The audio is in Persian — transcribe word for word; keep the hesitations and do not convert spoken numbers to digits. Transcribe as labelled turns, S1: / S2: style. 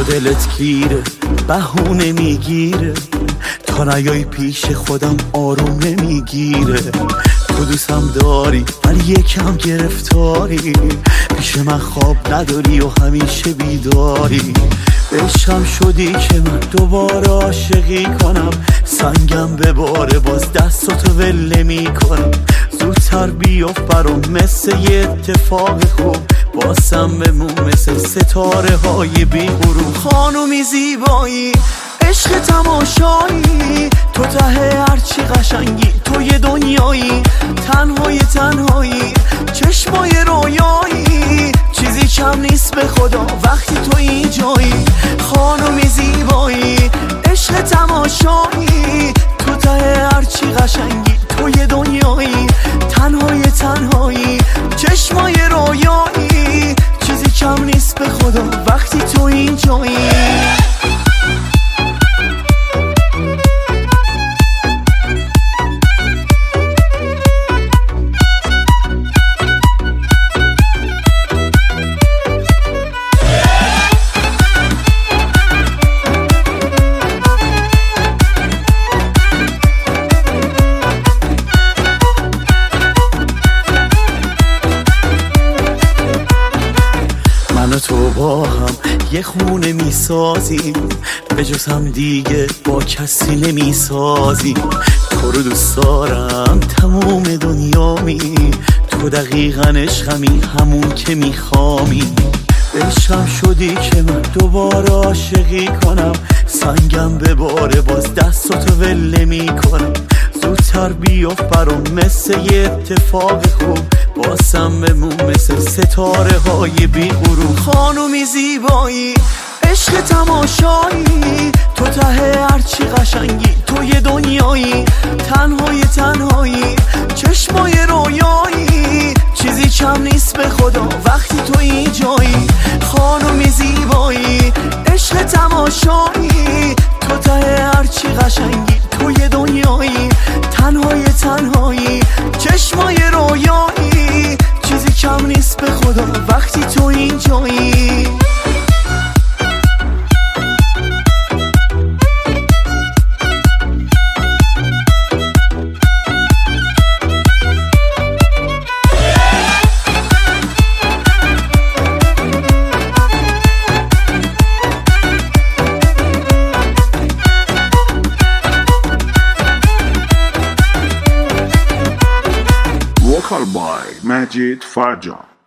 S1: دلت گیره بهونه میگیره، تا نیای پیش خودم آروم نمیگیره. تو دوستم داری ولی یکم گرفتاری، پیش من خواب نداری و همیشه بیداری. عشقم شدی که من دوباره عاشقی کنم، سنگم بباره باز دستاتو ول نمی کنم. زودتر بیفت برام مثل یه اتفاق خوب، باسم بمون مثل ستاره های بی غروب. خانومی زیبایی عشق تماشایی، تو ته هرچی قشنگی تو یه دنیایی. تنهای تنهایی چشمای رویایی، چیزی کم نیست به خدا وقتی تو اینجایی. خانومی زیبایی عشق تماشایی، تو ته هرچی قشنگی تو یه دنیایی. تنهای تنهایی چشمای رویایی، چیزی کم نیست به خدا وقتی تو اینجایی. تو با هم یه خونه میسازیم، به جز هم دیگه با کسی نمیسازیم. تو رو دوست دارم تموم دنیامی، تو دقیقا عشقمی همون که میخوامی. عشقم شدی که من دوباره عاشقی کنم، سنگم بباره باز دستاتو ول نمی کنم. زودتر بیفت برام مثل یه اتفاق خوب، باسم بمون مثل ستاره های بی غروب. خانومی زیبایی عشق تماشایی، تو ته هرچی قشنگی تو یه دنیایی. تنهای تنهایی چشمای رویایی، چیزی کم نیست به خدا وقتی تو اینجایی. خانومی زیبایی عشق تماشایی، تو ته هرچی قشنگی تو یه دنیایی. تنهای تنهایی چشمای رویایی، چیزی کم نیست به خدا وقتی تو اینجایی.
S2: Vocal by Majid Farjan.